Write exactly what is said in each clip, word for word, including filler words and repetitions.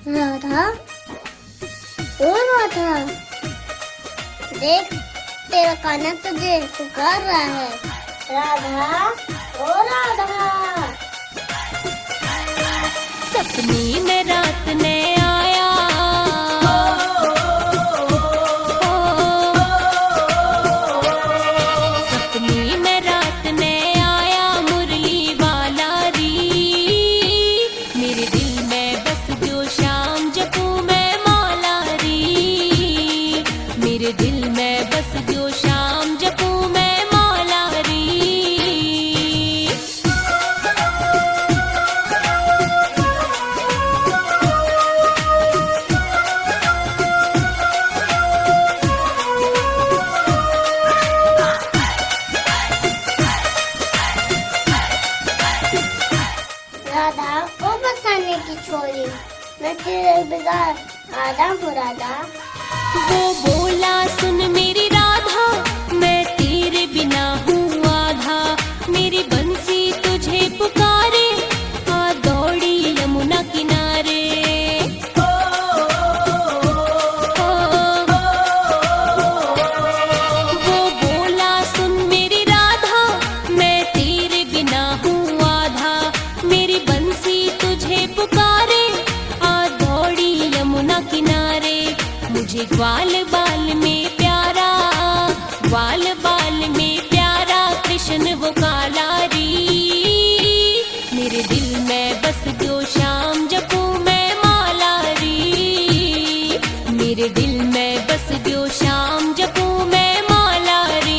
राधा, ओ राधा, देख तेरा कान्हा तुझे पुकार रहा है। राधा, ओ राधा। सपने में रात ने आया, सपने में रात ने आया मुरली वाला री। मेरे दिल में बस जो शाम जपू मैं मौला री। मेरे दिल में बस जो शाम जपू मैं मौला री। राधा, ओ बसाने की छोरी, मैं तेरे बिगाड़ आधा हूँ राधा। वो बोला सुन मेरी राधा, मैं तेरे बिना हूँ आधा। मेरी बंसी तुझे पुकारे, आ दौड़ी यमुना किनारे। ओ, वो बोला सुन मेरी राधा, मैं तेरे बिना हूँ आधा। मेरी बंसी तुझे पुकारे, आ दौड़ी यमुना किनारे। मुझे ग्वाल बाल में प्यारा, ग्वाल बाल में प्यारा कृष्ण वो काला री। मेरे दिल में बस जो शाम जपू मैं मौला री। मेरे दिल में बस जो शाम जपू मैं मौला री।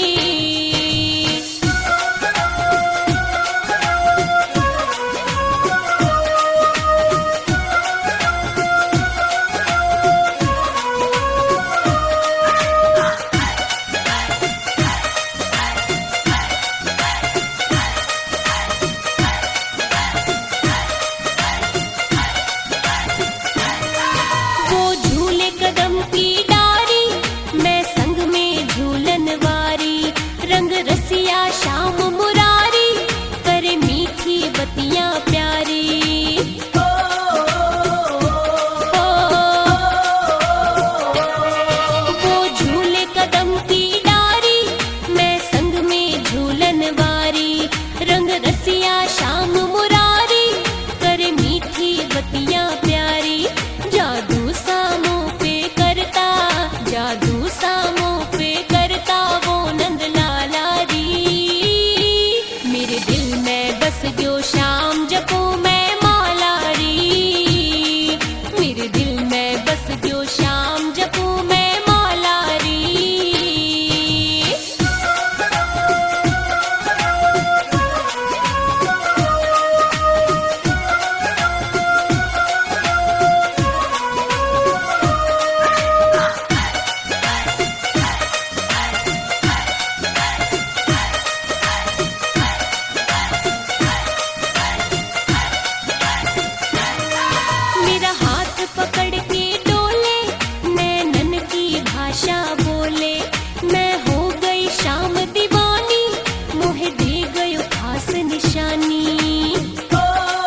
वो झूले कदम की डारी, मैं संग में झूलन वारी। रंग रसिया श्याम मुरारी, करे मीठी बतियां प्यारी। ओ, वो झूले कदम की डारी, मैं संग में झूलन वारी। रंग रसिया श्याम मुरारी, करे मीठी बतियां प्यारी। जादू सामों पे करता, जादू सामों पे करता वो नंद लाला री। मेरे दिल में बस जो शाम जपू मैं मौला री। मेरे दिल में बस जो शाम जपू मैं मौला री। मेरा हाथ पकड़ के डोले, नैनन की भाषा बोले। मैं हो गई शाम दीवानी, मोहे दे गयो खास निशानी। ओ,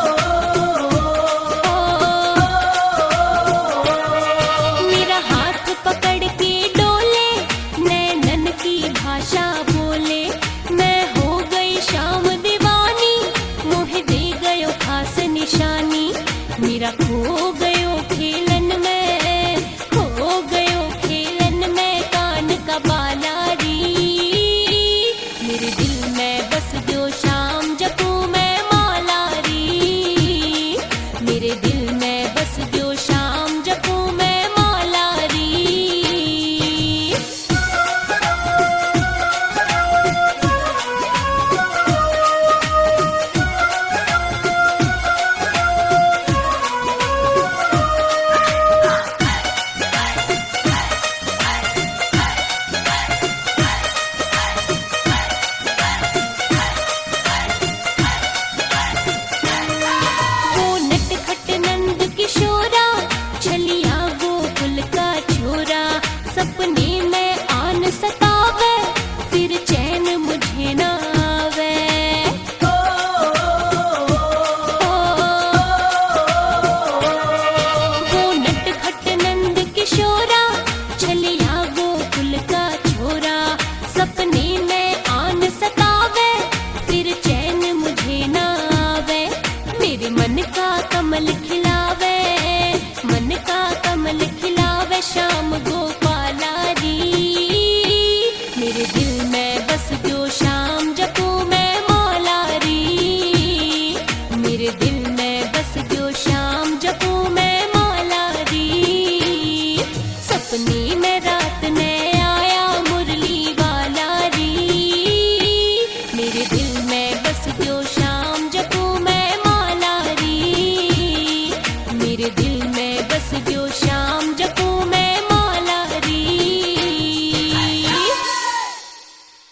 मेरा हाथ पकड़ के डोले, नैनन की भाषा बोले। मैं हो गई शाम दीवानी, मोहे दे गयो खास निशानी। मेरा खो गयो खेलन में, खो गयो खेलन में कान का बाला री। मेरे दिल में बस जो शाम जपू मैं मौला री। मेरे दिल में बस जो शाम जपू मैं मौला री। कमल